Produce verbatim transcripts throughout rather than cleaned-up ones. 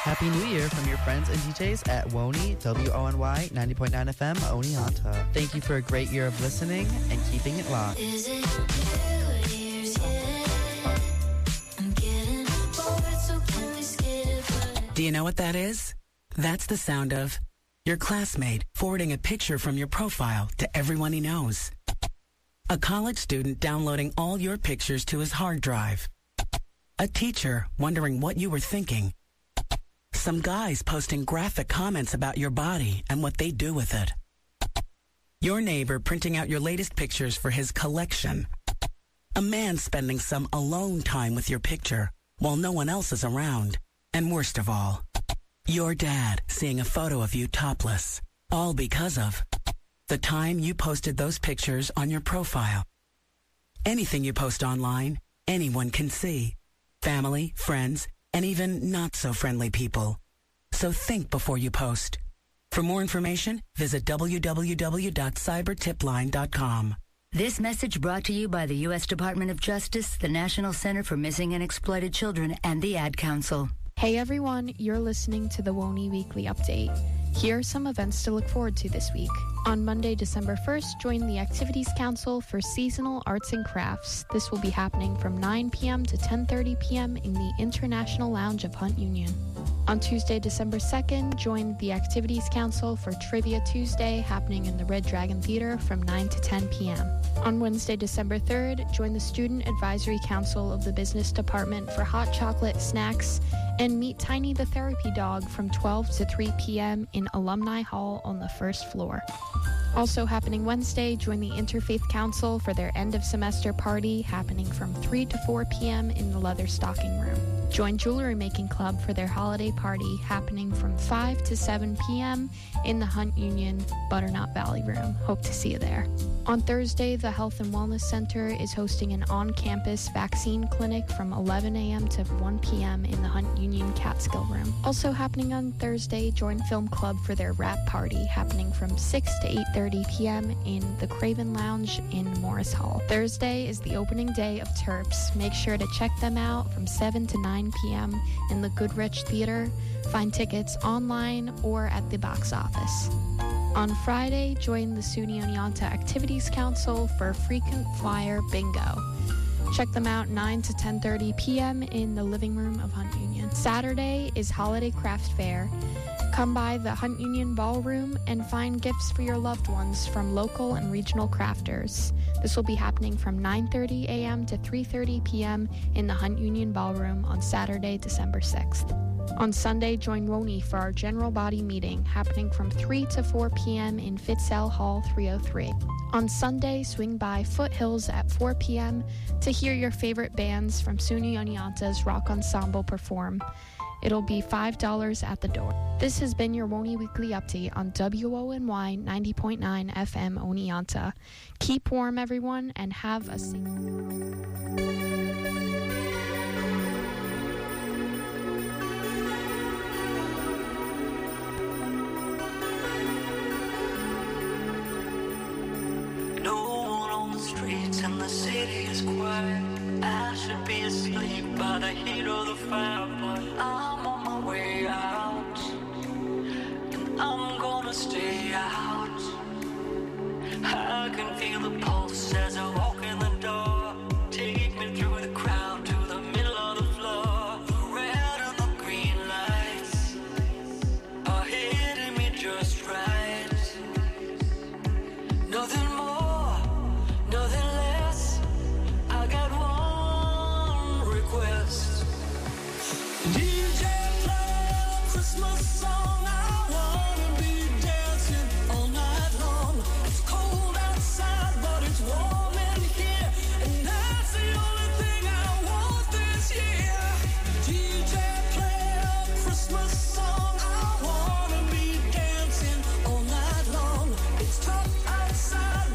Happy New Year from your friends and D Js at Wony, W O N Y, ninety point nine F M, Oneonta. Thank you for a great year of listening and keeping it locked. Is it New Year's yet? I'm getting bored, so can we skip it? Do you know what that is? That's the sound of your classmate forwarding a picture from your profile to everyone he knows. A college student downloading all your pictures to his hard drive. A teacher wondering what you were thinking. Some guys posting graphic comments about your body and what they do with it. Your neighbor printing out your latest pictures for his collection. A man spending some alone time with your picture while no one else is around. And worst of all, your dad seeing a photo of you topless. All because of the time you posted those pictures on your profile. Anything you post online, anyone can see. Family, friends, and even not-so-friendly people. So think before you post. For more information, visit w w w dot cyber tip line dot com. This message brought to you by the U S Department of Justice, the National Center for Missing and Exploited Children, and the Ad Council. Hey everyone, you're listening to the Wony Weekly Update. Here are some events to look forward to this week. On Monday, December first, join the Activities Council for Seasonal Arts and Crafts. This will be happening from nine p.m. to ten thirty p.m. in the International Lounge of Hunt Union. On Tuesday, December second, join the Activities Council for Trivia Tuesday, happening in the Red Dragon Theater from nine to ten p.m. On Wednesday, December third, join the Student Advisory Council of the Business Department for hot chocolate snacks and meet Tiny the Therapy Dog from twelve to three p.m. in Alumni Hall on the first floor. Also happening Wednesday, join the Interfaith Council for their end-of-semester party, happening from three to four p.m. in the Leather Stocking Room. Join Jewelry Making Club for their holiday party, happening from five to seven p.m. in the Hunt Union Butternut Valley Room. Hope to see you there. On Thursday, the Health and Wellness Center is hosting an on-campus vaccine clinic from eleven a.m. to one p.m. in the Hunt Union Catskill Room. Also happening on Thursday, join Film Club for their wrap party, happening from six to eight thirty p.m. in the Craven Lounge in Morris Hall. Thursday is the opening day of Terps. Make sure to check them out from seven to nine p.m. in the Goodrich Theater. Find tickets online or at the box office. On Friday, join the SUNY Oneonta Activities Council for Frequent Flyer Bingo. Check them out nine to ten thirty p.m. in the living room of Hunt Union. Saturday is Holiday Craft Fair. Come by the Hunt Union Ballroom and find gifts for your loved ones from local and regional crafters. This will be happening from nine thirty a.m. to three thirty p.m. in the Hunt Union Ballroom on Saturday, December sixth. On Sunday, join Wony for our general body meeting, happening from three to four p.m. in Fitzell Hall three oh three. On Sunday, swing by Foothills at four p.m. to hear your favorite bands from SUNY Oneonta's Rock Ensemble perform. It'll be five dollars at the door. This has been your Wony Weekly Update on W O N Y ninety point nine F M Oneonta. Keep warm, everyone, and have a safe... Streets and the city is quiet. I should be asleep by the heat of the fire, but I'm on my way out, and I'm gonna stay out. I can feel the pulse as I walk in the door. Take me through the crowd to the middle of the floor. The red and the green lights are hitting me just right. Nothing more, nothing less. I got one request. D J, play a Christmas song. I wanna be dancing all night long. It's cold outside, but it's warm in here, and that's the only thing I want this year. D J, play a Christmas song. I wanna be dancing all night long. It's tough outside.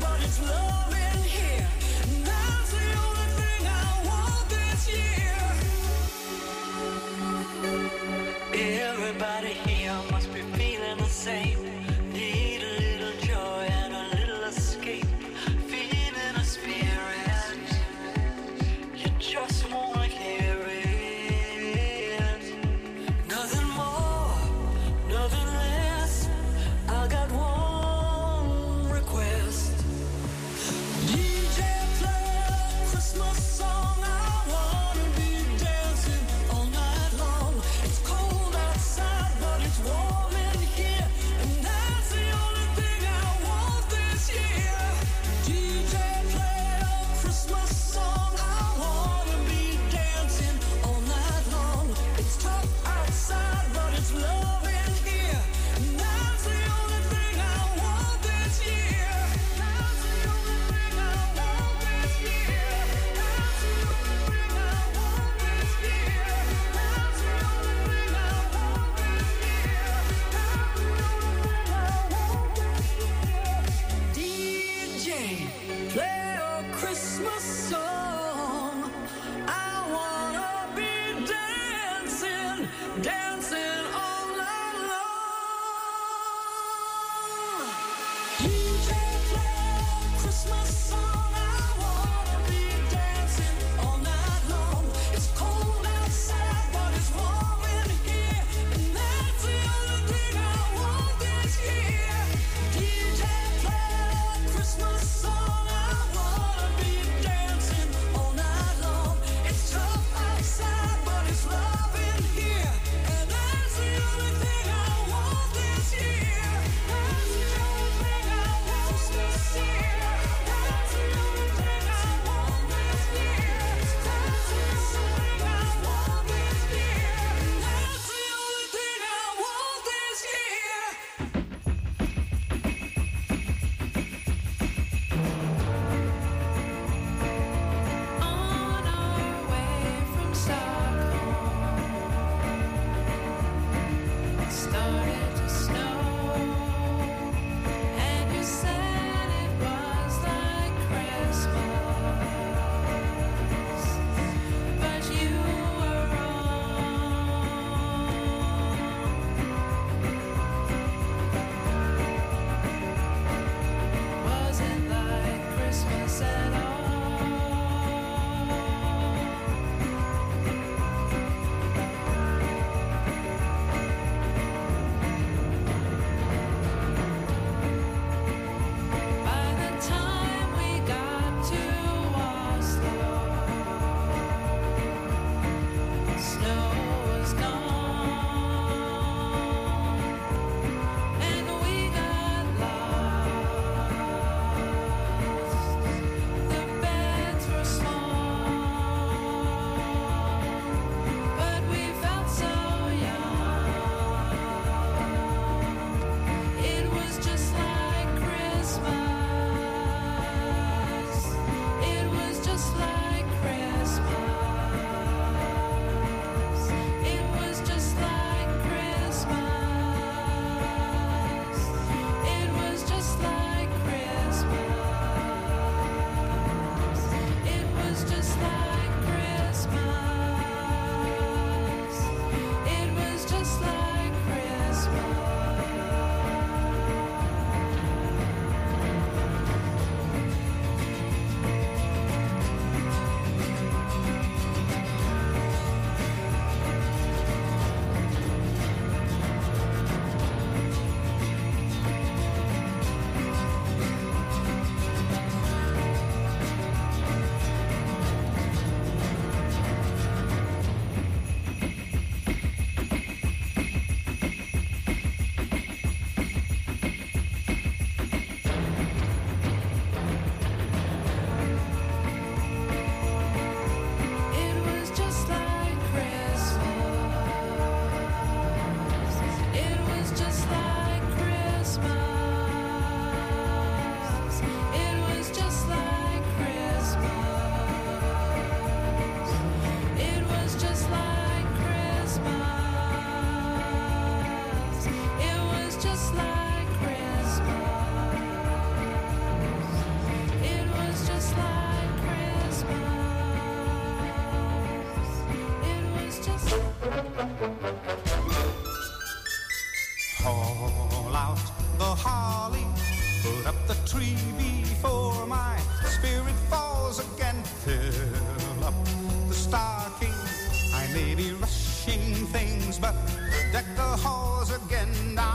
me before my spirit falls again. Fill up the stocking. I may be rushing things, but deck the halls again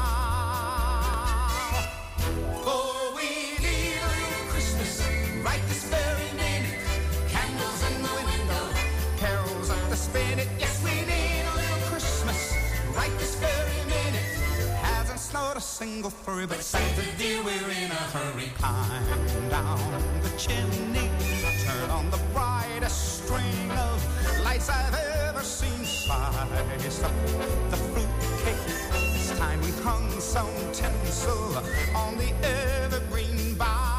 now. For we need a little Christmas right this very minute. Candles in the window, carols at the spinet. Yes, we need a little Christmas right this very minute. Hasn't snowed a single flurry, but Santa dear, we're in a hurry. Climb down the chimney, turn on the brightest string of lights I've ever seen. Slice up the fruitcake. This time we hung some tinsel on the evergreen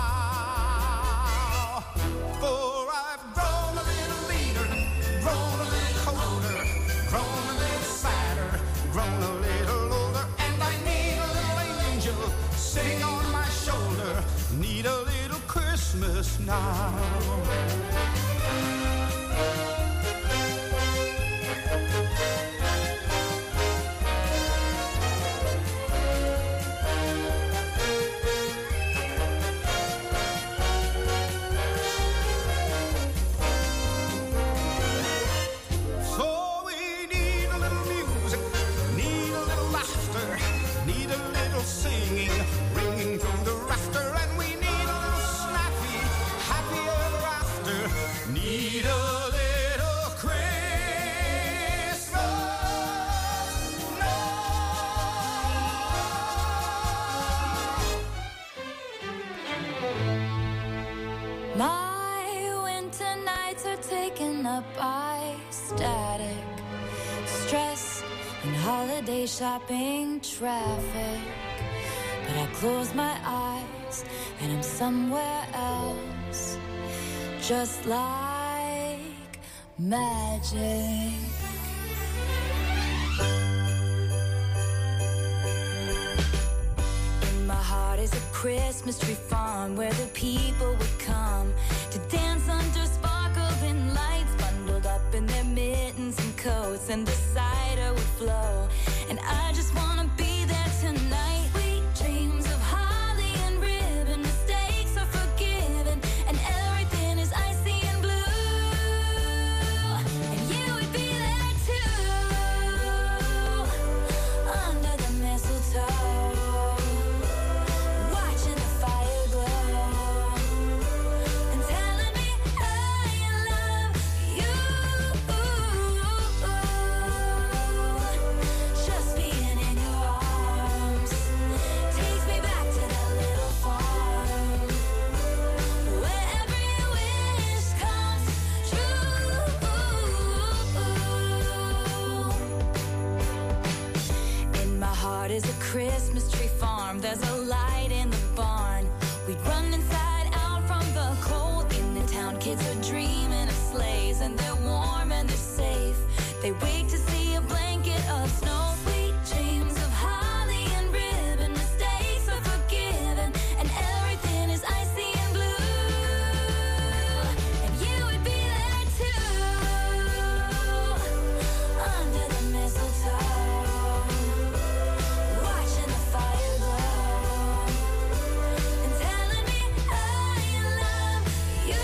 bough. For I've grown a little leaner, grown a little colder, grown a little sadder, grown a little older, and I need a little angel sitting on my shoulder. Need a little Christmas now. Singing, ringing through the rafter, and we need a little snappy, happy ever after. Need a little Christmas now. My winter nights are taken up by static, stress, and holiday shopping traffic. But I close my eyes and I'm somewhere else, just like magic. In my heart is a Christmas tree farm where the people would come to dance under sparkling lights, bundled up in their mittens and coats, and the cider would flow. And I just wanna be there tonight. Dreams of holly and ribbon, mistakes are forgiven, and everything is icy and blue. And you would be there too, under the mistletoe, watching the fire glow, and telling me I love you. Just being in your arms takes me back to that little farm where every wish comes true. In my heart is a Christmas tree farm. There's a light in the barn. We'd run inside out from the cold. In the town, kids are dreaming of sleighs, and they're warm and they're safe. They wait to see a blanket of snow. Sweet dreams of holly and ribbon, mistakes are forgiven, and everything is icy and blue. And you would be there too, under the mistletoe, watching the fire glow, and telling me I love you.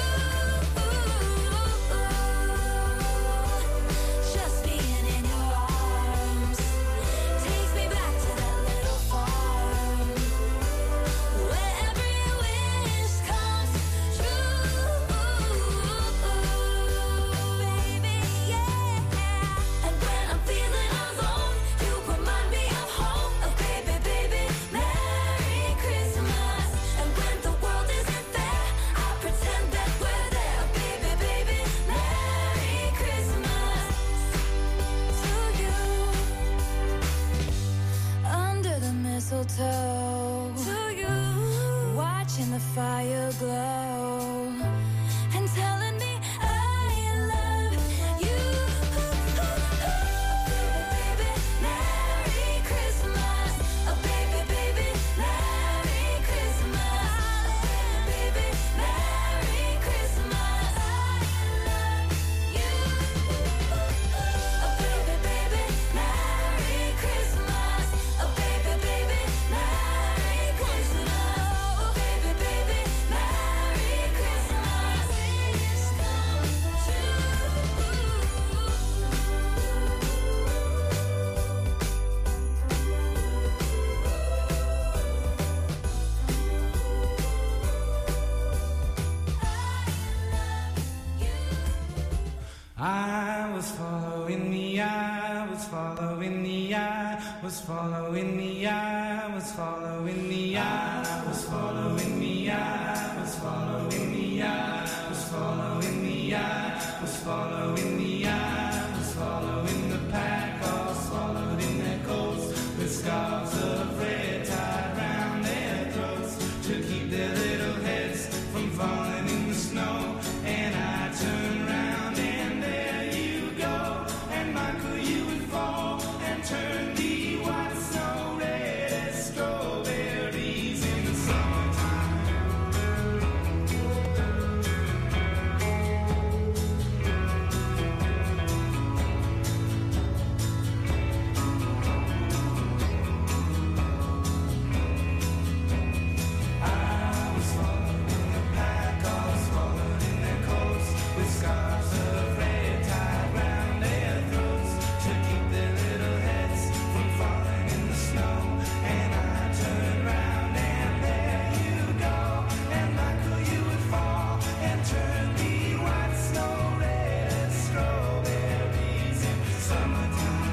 Just being in your arms takes me back to that little farm where every wish comes true. Baby, yeah. And when I'm feeling alone, you remind me of home. Oh, baby, baby, Merry Christmas. And when the world isn't there, I pretend that we're there. Baby, baby, Merry Christmas to you. Under the mistletoe, to you, watching the fire glow, and telling me I love you. Baby, Merry Christmas. Oh, baby, baby, Merry Christmas. Baby, Merry Christmas. I love you. Oh, baby, baby, Merry Christmas. Oh, baby, baby, Merry Christmas. Oh, baby, baby, following the eye, was following the eye, was following the eye, was following the eye, was following the eye, was following the eye, was following the eye, was following the eye, was following the pack, all swallowed in their coats, with scarves of red tied round their throats to keep their little heads from falling in the snow. And I turned round and there you go, and Michael, you would fall and turn the white snow red as strawberries in the summertime. I was following the pack, all swallowed in their coats, with scarves of red tied round their throats to keep their little heads from falling in the snow. And I turned round and there you go, and Michael, you would fall and turn the white snow red as strawberries in summertime.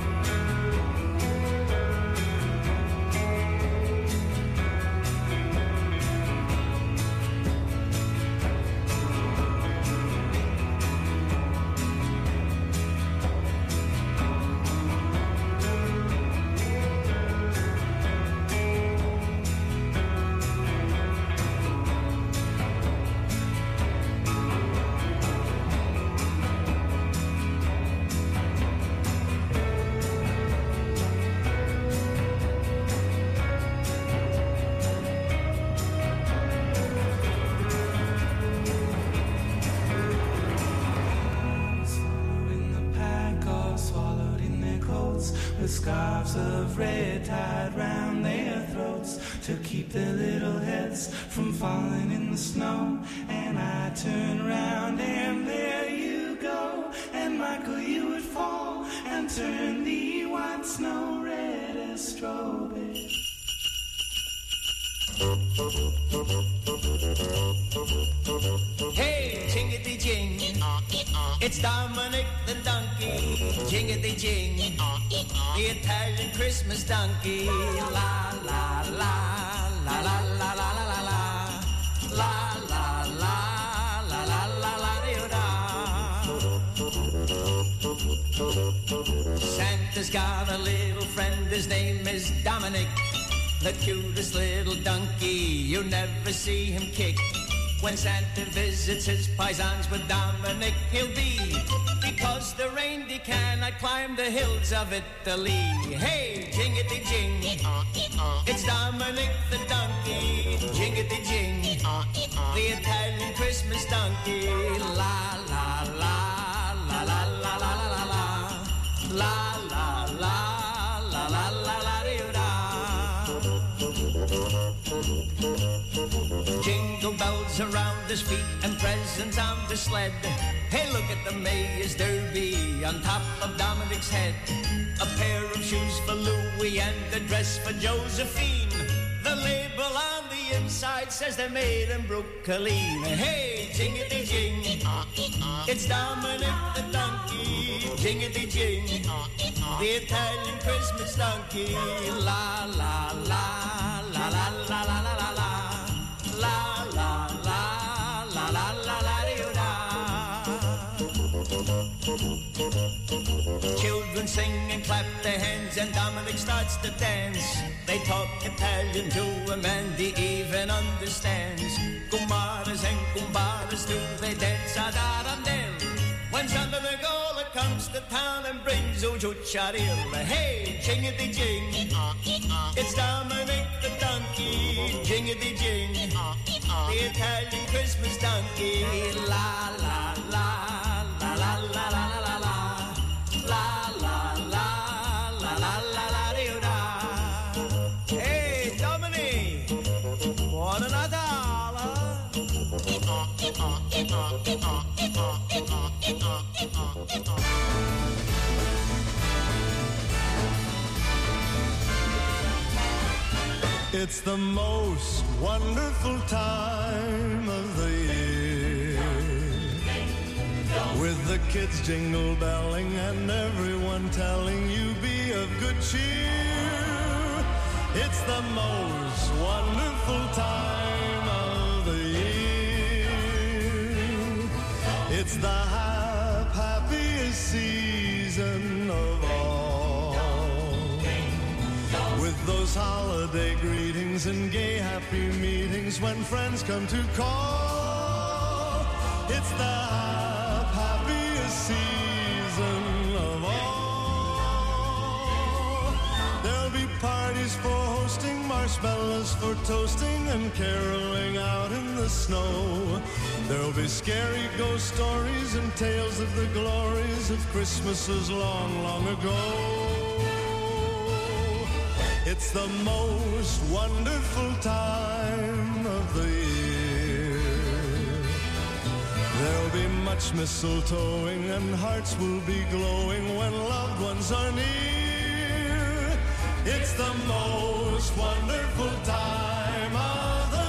Following the pack, all swallowed in their coats, with scarves of red tied round their throats to keep their little heads from falling in the snow. And I turned round and there you go, and Michael, you would fall and turn the white snow red as strawberries. Hey, jingity jing, it's Dominic the donkey. Jingity jing, the Italian Christmas donkey. La la la la la la la la la la la la la la la la la la. Santa's got a little friend, his name is Dominic. The cutest little donkey, you never see him kick. When Santa visits his paisans with Dominic, he'll be, because the reindeer cannot climb the hills of Italy. Hey, jingity jing, it's Dominic the donkey. Jingity jing, the Italian Christmas donkey. La la la la la la la la la la la la la la la la. Jingle bells around his feet and presents on the sled. Hey, look at the Mayor's Derby on top of Dominic's head. A pair of shoes for Louis and a dress for Josephine. The label on the inside says they're made in Brooklyn. Hey, jingity jing, it's Dominic the donkey. Jingity jing, the Italian Christmas donkey. La la la la la la la la la la. La la la la la la la da. Children sing and clap their hands and Dominic starts to dance. They talk Italian to him and he even understands. Kumaras and kumbaras do they dance ad arandel. When Santa Nicola comes to town and brings Ujucharil. Hey, jingity jing, it's Dominic the donkey. Jingity jing, the Italian Christmas donkey. La la la la la la la la la la la la la la la la la da. Hey, Dominic, what another? It's the most wonderful time of the year. with the kids jingle belling and everyone telling you be of good cheer. It's the most wonderful time of the year. It's the hap- happiest season of all. With those holiday greetings and gay happy meetings when friends come to call. It's the hap- happiest season of all. There'll be parties for hosting, marshmallows for toasting, and caroling out in the snow. There'll be scary ghost stories and tales of the glories of Christmases long, long ago. It's the most wonderful time of the year. There'll be much mistletoeing and hearts will be glowing when loved ones are near. It's the most wonderful time of the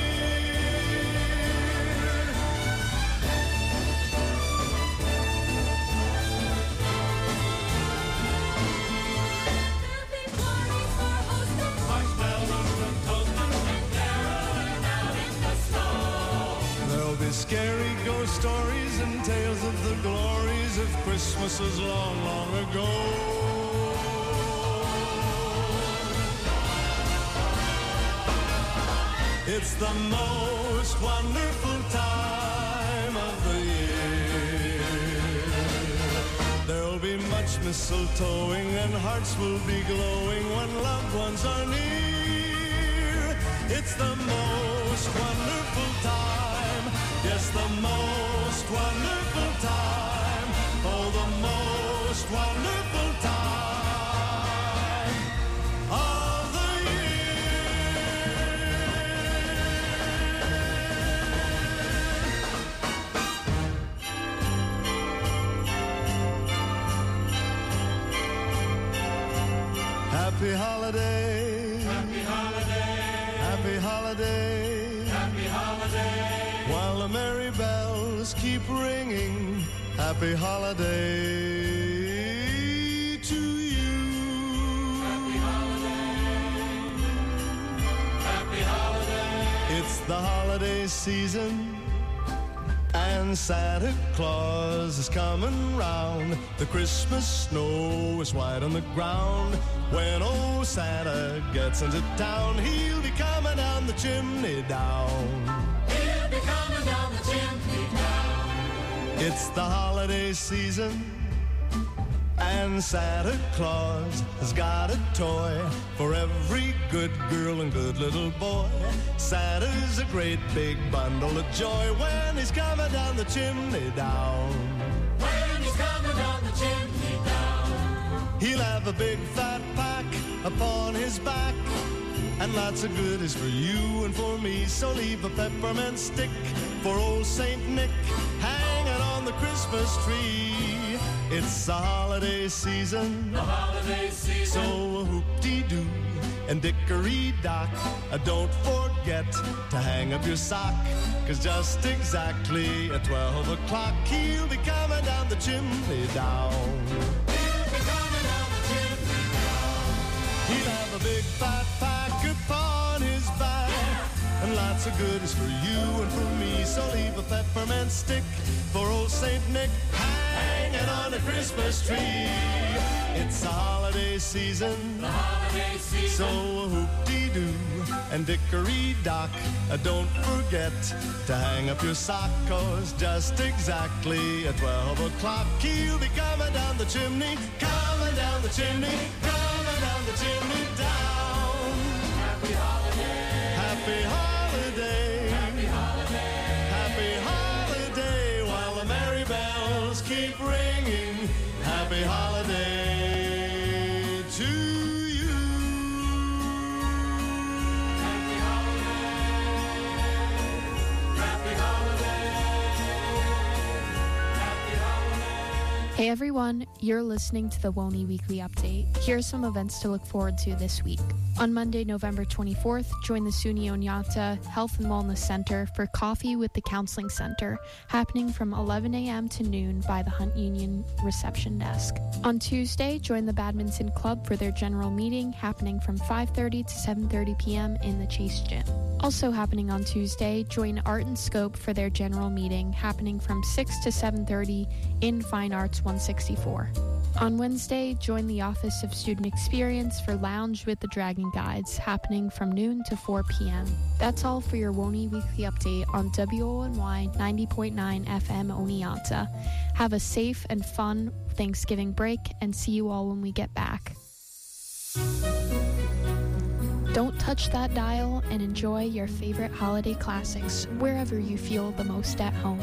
scary ghost stories and tales of the glories of Christmases long, long ago. It's the most wonderful time of the year. There'll be much mistletoeing and hearts will be glowing when loved ones are near. It's the most wonderful time. Yes, the most wonderful time, oh, the most wonderful time of the year. Happy holiday, happy holiday, happy holiday, happy holiday. While the merry bells keep ringing, happy holiday to you. Happy holiday, happy holiday. It's the holiday season and Santa Claus is coming round. The Christmas snow is white on the ground. When old Santa gets into town, he'll be coming down the chimney down. Coming down the chimney down. It's the holiday season and Santa Claus has got a toy for every good girl and good little boy. Santa's a great big bundle of joy when he's coming down the chimney down. When he's coming down the chimney down. He'll have a big fat pack upon his back and lots of goodies for you and for me. So leave a peppermint stick for old Saint Nick hanging on the Christmas tree. It's the holiday season, the holiday season. So whoop-dee-doo and dickory-dock, uh, don't forget to hang up your sock, 'cause just exactly at twelve o'clock he'll be coming down the chimney down. He'll be coming down the chimney down. He'll have a big fat pack upon his back, and lots of goodies for you and for me. So leave a peppermint stick for old Saint Nick hanging on the Christmas tree. It's the holiday season, the holiday season. So whoop-dee-doo and dickory-dock, uh, don't forget to hang up your sock, 'cause just exactly at twelve o'clock he'll be coming down the chimney, coming down the chimney, coming down the chimney down. Happy holiday, happy holiday, happy holiday, happy holiday, while the merry bells keep ringing. Happy holiday to you. Happy holiday, happy holiday, happy holiday. Hey everyone, you're listening to the WONY Weekly Update. Here's some events to look forward to this week. On Monday, November twenty-fourth, join the SUNY Oneonta Health and Wellness Center for Coffee with the Counseling Center, happening from eleven a.m. to noon by the Hunt Union reception desk. On Tuesday, join the Badminton Club for their general meeting, happening from five thirty to seven thirty p.m. in the Chase Gym. Also happening on Tuesday, join Art and Scope for their general meeting, happening from six to seven thirty in Fine Arts one sixty-four. On Wednesday, join the Office of Student Experience for Lounge with the Dragon Guides, happening from noon to four p.m. That's all for your WONY Weekly Update on W O N Y ninety point nine F M Oneonta. Have a safe and fun Thanksgiving break, and see you all when we get back. Don't touch that dial and enjoy your favorite holiday classics wherever you feel the most at home.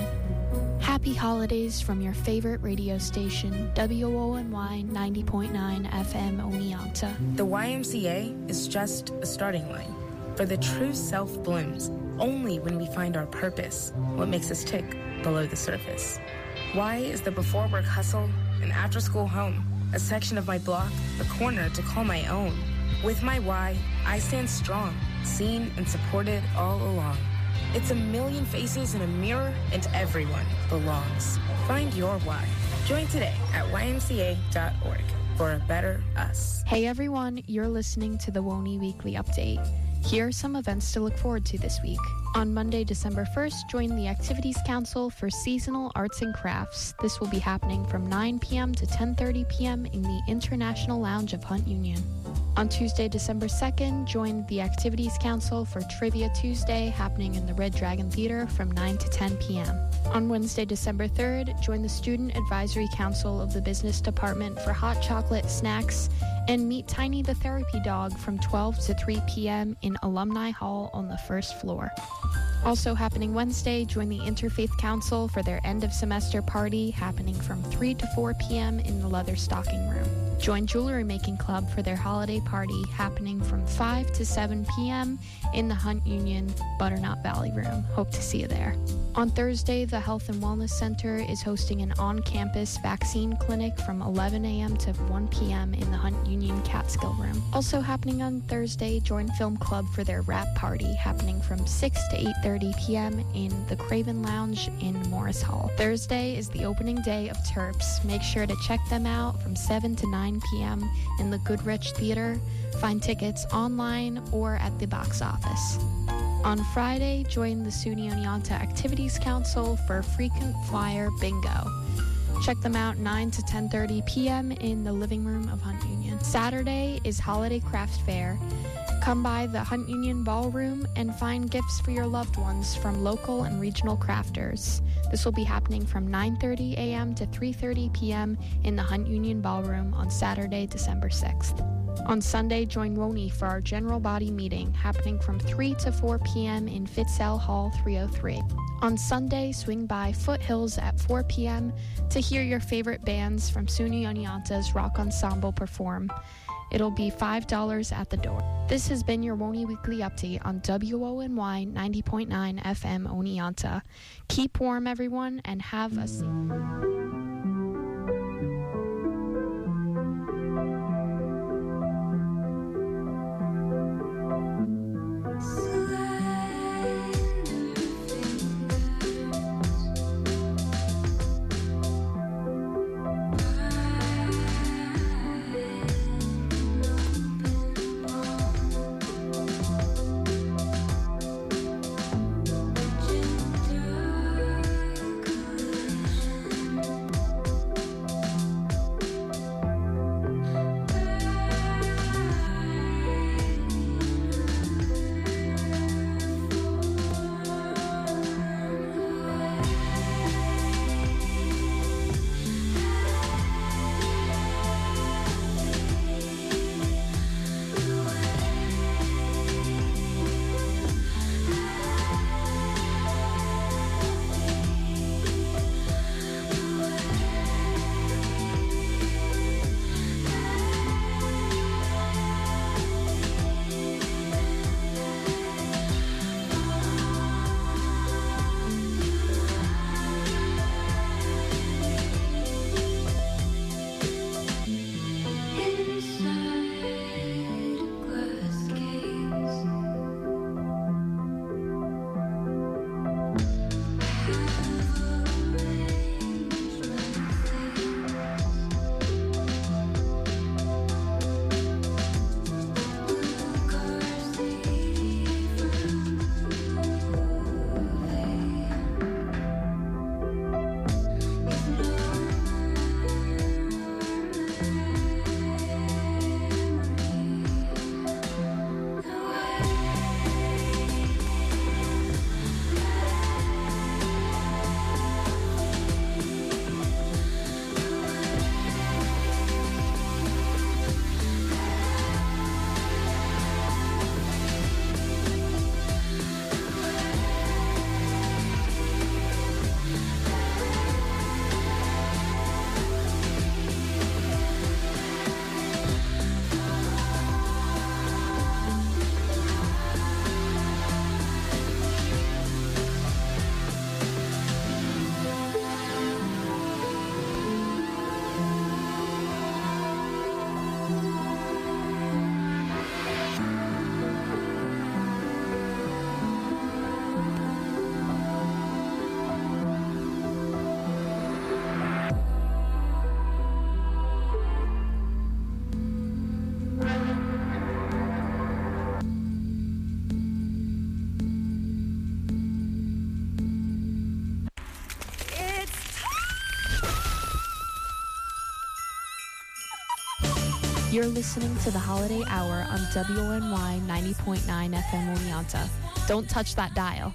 Happy holidays from your favorite radio station, W O N Y ninety point nine F M Oneonta. The Y M C A is just a starting line, for the true self blooms only when we find our purpose, what makes us tick below the surface. Y is the before work hustle, an after school home, a section of my block, a corner to call my own. With my Y, I stand strong, seen and supported all along. It's a million faces in a mirror, and everyone belongs. Find your why. Join today at Y M C A dot org for a better us. Hey everyone, you're listening to the WONY Weekly Update. Here are some events to look forward to this week. On Monday, December first, join the Activities Council for Seasonal Arts and Crafts. This will be happening from nine p.m. to ten thirty p.m. in the International Lounge of Hunt Union. On Tuesday, December second, join the Activities Council for Trivia Tuesday, happening in the Red Dragon Theater from nine to ten p.m. On Wednesday, December third, join the Student Advisory Council of the Business Department for hot chocolate snacks and meet Tiny the Therapy Dog from twelve to three p.m. in Alumni Hall on the first floor. Also happening Wednesday, join the Interfaith Council for their end of semester party, happening from three to four p.m. in the Leather Stocking Room. Join Jewelry Making Club for their holiday party, happening from five to seven p.m. in the Hunt Union Butternut Valley Room. Hope to see you there. On Thursday, the Health and Wellness Center is hosting an on-campus vaccine clinic from eleven a.m. to one p.m. in the Hunt Union Catskill Room. Also happening on Thursday, join Film Club for their wrap party, happening from six to eight thirty p.m. in the Craven Lounge in Morris Hall. Thursday is the opening day of Terps. Make sure to check them out from seven to nine p.m. in the Goodrich Theater. Find tickets online or at the box office. On Friday, join the SUNY Oneonta Activities Council for Frequent Flyer Bingo. Check them out nine to ten thirty p.m. in the living room of Hunt Union. Saturday is Holiday Craft Fair. Come by the Hunt Union Ballroom and find gifts for your loved ones from local and regional crafters. This will be happening from nine thirty a.m. to three thirty p.m. in the Hunt Union Ballroom on Saturday, December sixth. On Sunday, join WONY for our general body meeting, happening from three to four p.m. in Fitzell Hall three oh three. On Sunday, swing by Foothills at four p.m. to hear your favorite bands from SUNY Oneonta's Rock Ensemble perform. It'll be five dollars at the door. This has been your WONY Weekly Update on W O N Y ninety point nine F M Oneonta. Keep warm, everyone, and have a safe... You're listening to the Holiday Hour on W O N Y ninety point nine F M Oneonta. Don't touch that dial.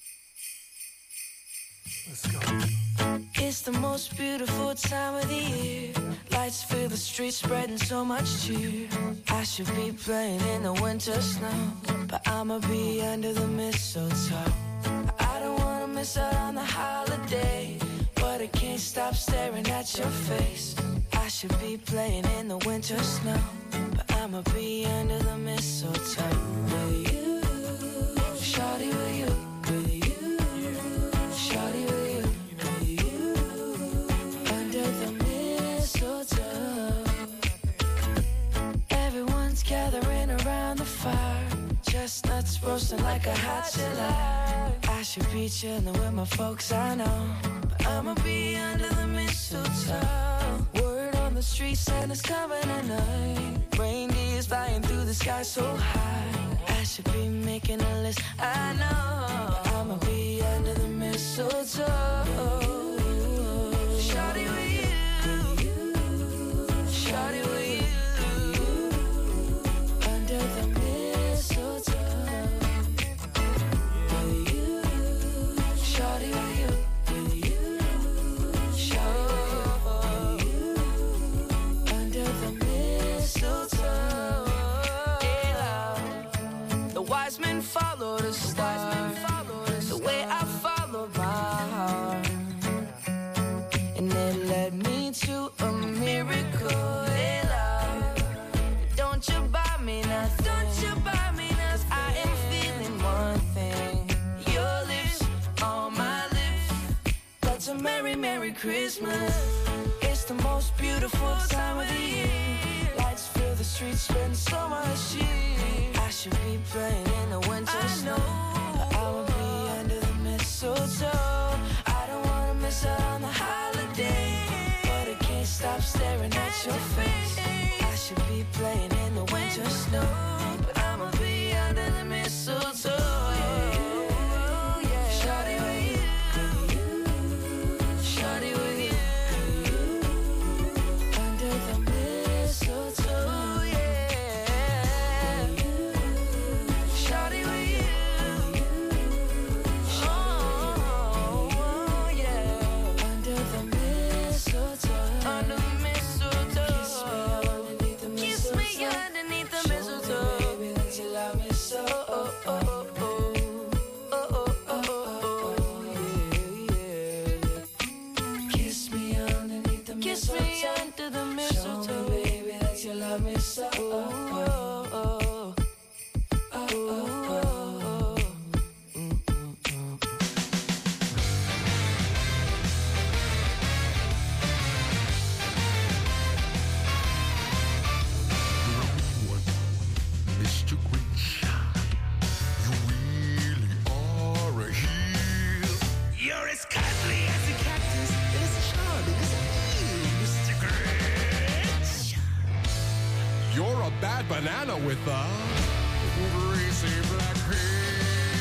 Let's go. It's the most beautiful time of the year. Lights fill the streets, spreading so much cheer. I should be playing in the winter snow, but I'ma be under the mistletoe. I don't wanna miss out on the holiday, but I can't stop staring at your face. I should be playing in the winter snow, but I'ma be under the mistletoe. With you, shawty, with you, with you, shawty, with you, with you, under the mistletoe. Everyone's gathering around the fire, chestnuts roasting like a hot July. I should be chilling with my folks, I know, but I'ma be under the mistletoe. Word on the street, Santa's coming tonight. Reindeer's flying through the sky so high. I should be making a list, I know, but I'ma be under the mistletoe. Shawty with you, shawty with you, under the mistletoe. With you, shawty with you, with you, shawty with you, under the mistletoe. Yeah. The wise men follow the star, the way I follow my heart, and it led me to a miracle. Hey, love, don't you buy me nothing, don't you buy me nothing. I am feeling one thing, your lips on my lips. That's a merry, merry Christmas. It's the most beautiful time of the year. Lights fill the streets, spend so much cheer. I should be playing in the winter snow, but I will be under the mistletoe. I don't wanna miss out on the holiday, but I can't stop staring at your face. I should be playing in the winter snow, but I'ma be under the mistletoe. Yeah. Shawty with you, shawty with you, under the mistletoe. Yeah. Shawty with you, oh yeah, under the mistletoe, under the mistletoe. Kiss me underneath the mistletoe. Show me, baby, that you love me so. Oh, oh, oh, oh, oh, oh, oh, yeah, yeah. Kiss me underneath the mistletoe. Kiss me under the mistletoe. Show me, baby, that you love me so. Oh, oh, oh, oh, oh, oh, oh. Mm, mm, mm. Mister Grinch, you really are a heel. You're as cuddly as a cactus, as charming as a eel, Mister Grinch. You're a bad banana with a greasy black peel.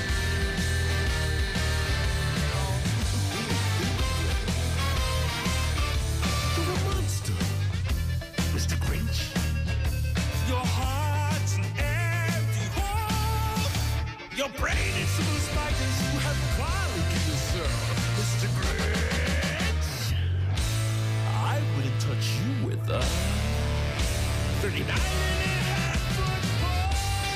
You're a monster, Mister Grinch. Your heart's an empty hole. Your brain is full of spiders who have garlic in the syrup, Mister Grinch. I wouldn't touch you with a thirty-nine and a half foot pole.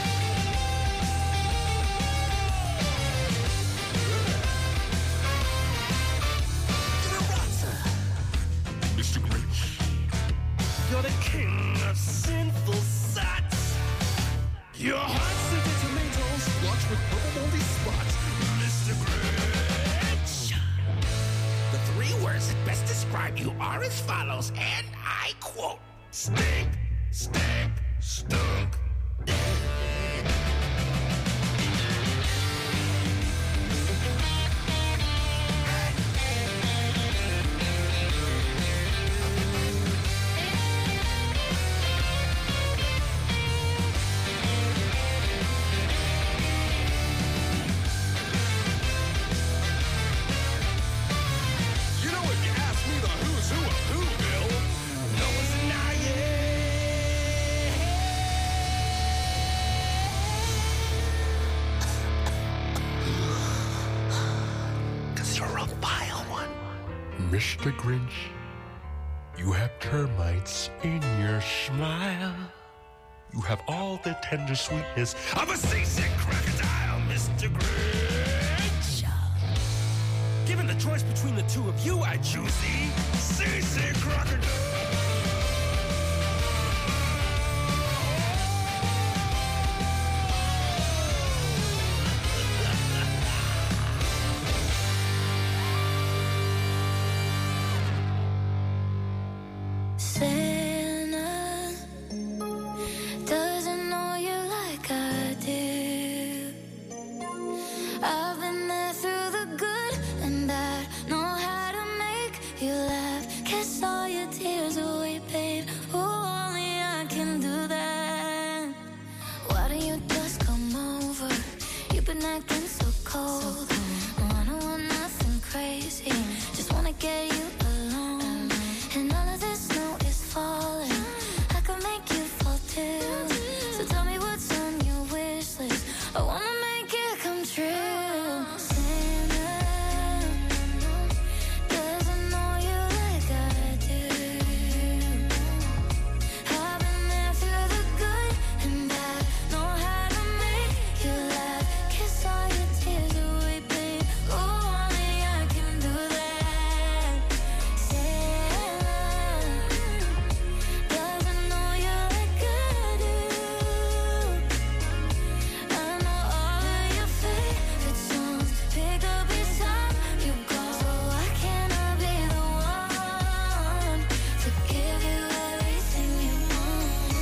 You're a rotter, Mister Grinch. You're the king of sinful sots. Your heart's a tomatoes, splotched with purple moldy spots, Mister Grinch. The three words that best describe you are as follows, and I quote: stink, stink, stunk. You know, if you ask me the who's who of Whoville, Noah's an a vile one. Mister Grinch, you have termites in your smile. You have all the tender sweetness of a seasick crocodile, Mister Grinch. Given the choice between the two of you, I choose the seasick crocodile. Santa doesn't know you like I do. I've been there through the good and bad, know how to make you laugh, kiss all your tears away, babe. Oh, only I can do that. Why don't you just come over? You've been acting so cold. No, I don't want nothing crazy, just wanna get you alone. And all of this snow is falling, I can make you fall too. So tell me what's on your wish list, I wanna make it come true. Santa doesn't know you like I do. I've been there through the good and bad, know how to make you laugh, kiss all your tears away, babe. Oh, only I can do that. Santa doesn't know you like I do. I know all of your favorite songs, pick up each time you go. So why can't I be the one to give you everything you want?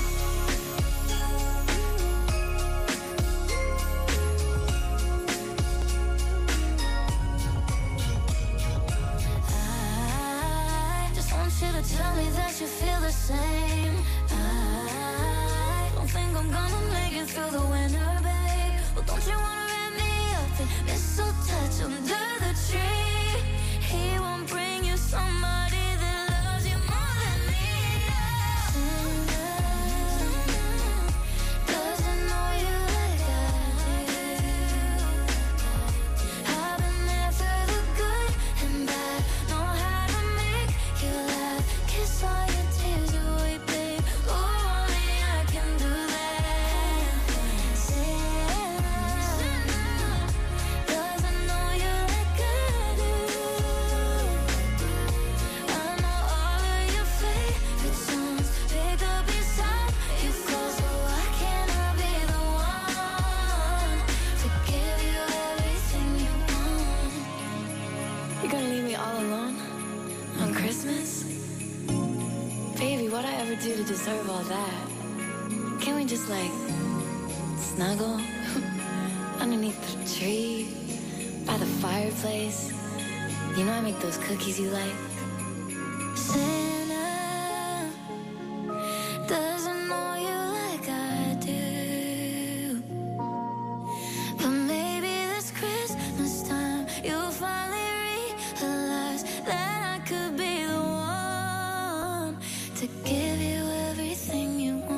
I just want you to tell me that you feel the same. I don't think I'm gonna make it through the winter, babe. Well, don't you wanna wrap me up in mistletoe under the tree? He won't bring you somebody that loves you more than me. Santa doesn't know you like I do. I've been there through the good and bad, know how to make you laugh, kiss all your tears away, babe. Oh, only I can do that. Santa doesn't know you like I do. I know all of your favorite songs, pick up each time you go. So why can't I be the one to give you everything you want? You're gonna leave me all alone on Christmas? Baby, what'd I ever do to deserve all that? Can't we just like snuggle underneath the tree, by the fireplace? You know I make those cookies you like. Santa doesn't know you like I do. But maybe this Christmas time you'll finally realize that I could be the one to give you everything you want.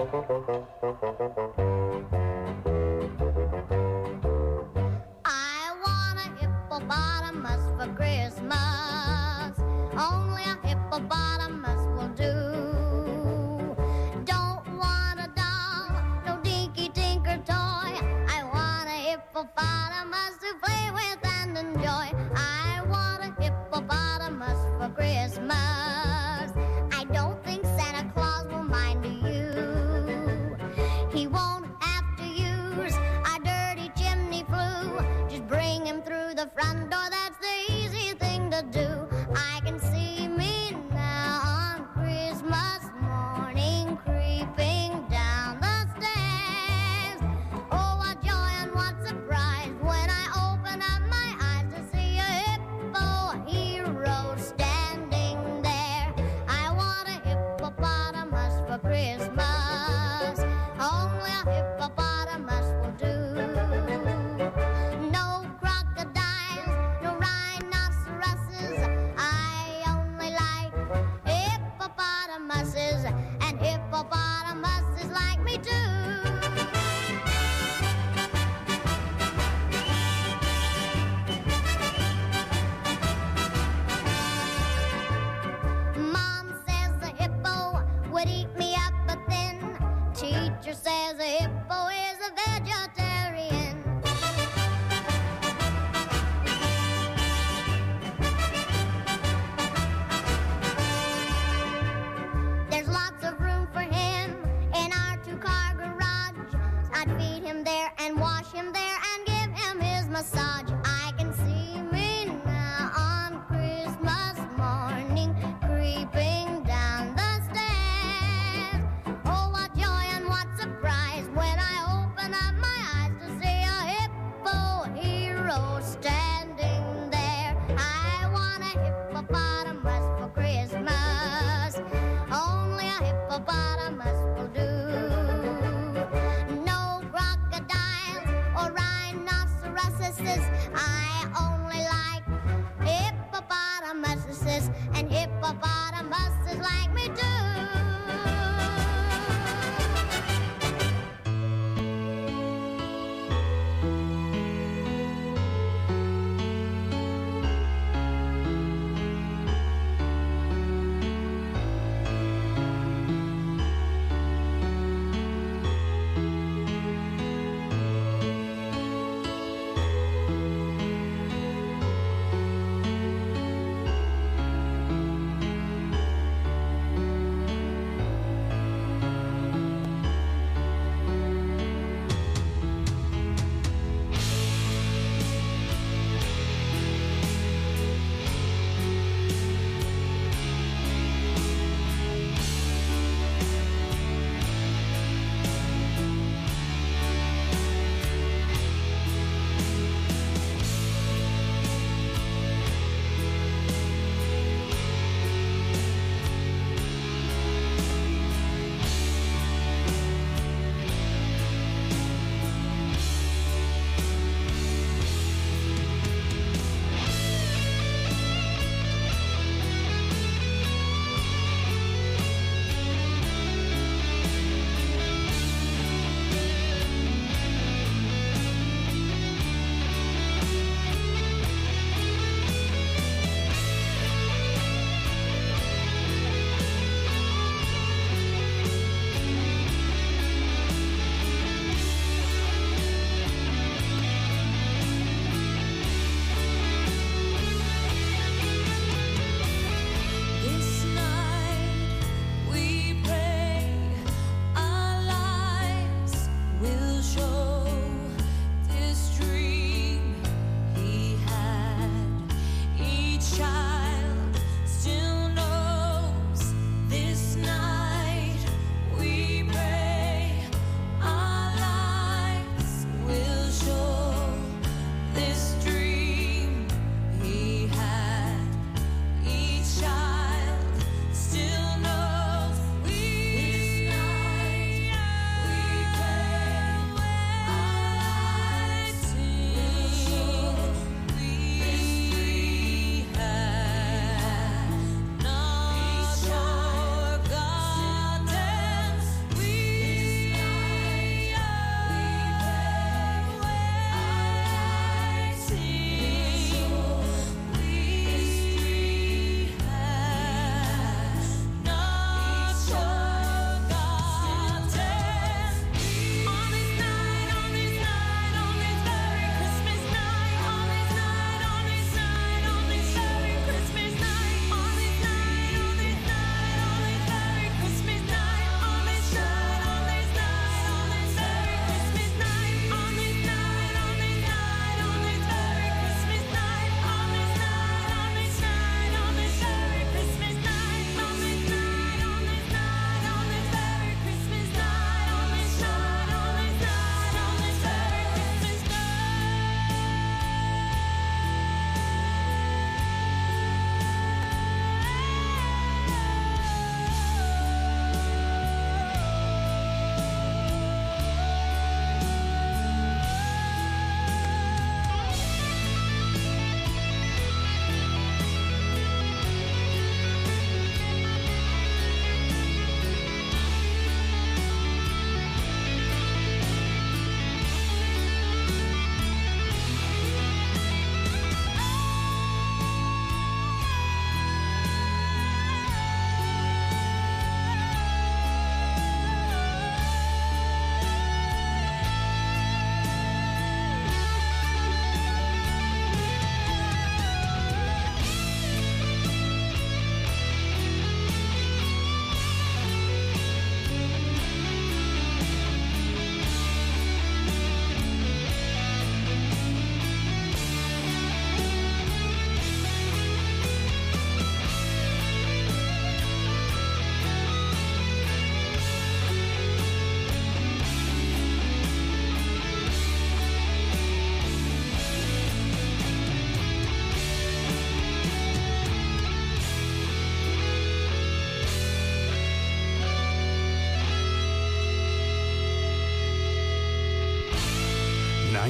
I want a hippopotamus for Christmas. Only a hippopotamus will do. Don't want a doll, no dinky tinker toy. I want a hippopotamus to play with and enjoy. I want a hippopotamus for Christmas. I don't think Santa Claus will mind you. He won't have to use a dirty chimney flue. Just bring him through the front door, that's the easy thing to do. I can see me now on Christmas morning creeping down the stairs. Oh, what joy and what surprise when I open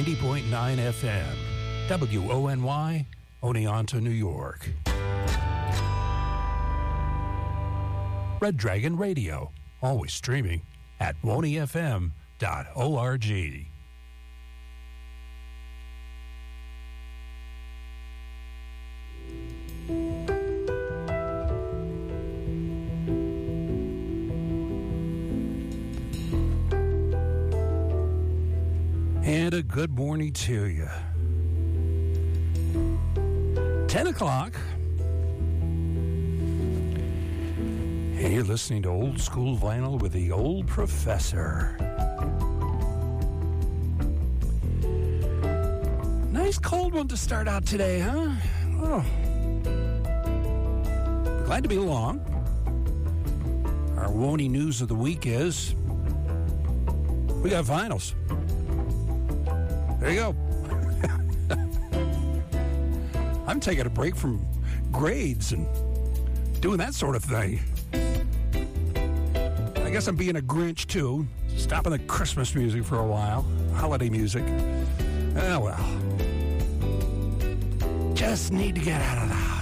ninety point nine F M, W O N Y, Oneonta, New York. Red Dragon Radio, always streaming at woney f m dot org. And a good morning to you. ten o'clock. And you're listening to Old School Vinyl with the Old Professor. Nice cold one to start out today, huh? Oh. Glad to be along. Our Woney news of the week is we got vinyls. There you go. I'm taking a break from grades and doing that sort of thing. I guess I'm being a Grinch, too. Stopping the Christmas music for a while. Holiday music. Oh, well. Just need to get out of the house.